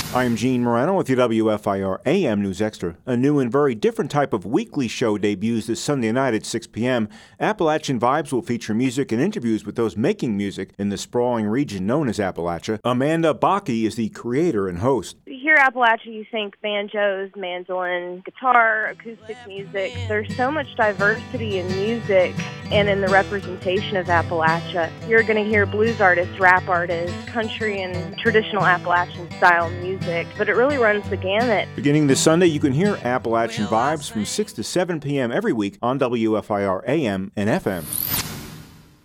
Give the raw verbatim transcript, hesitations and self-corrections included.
I'm Gene Morano with your W F I R A M News Extra. A new and very different type of weekly show debuts this Sunday night at six p.m. Appalachian Vibes will feature music and interviews with those making music in the sprawling region known as Appalachia. Amanda Bakke is the creator and host. You hear Appalachia, you think banjos, mandolin, guitar, acoustic music. There's so much diversity in music and in the representation of Appalachia. You're going to hear blues artists, rap artists, country and traditional Appalachian style music. But it really runs the gamut. Beginning this Sunday, you can hear Appalachian Vibes from six to seven p.m. every week on W F I R A M and F M.